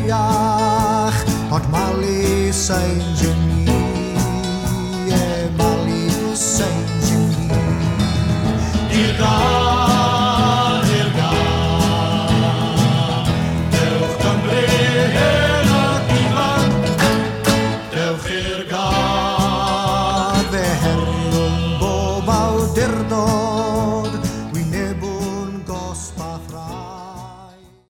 iach Od Mali Saint-Denis Mali Saint-Denis Dirga Dewch Cymru hyn ac ifan Dewch i'r gad Fe herwn bob awdurdod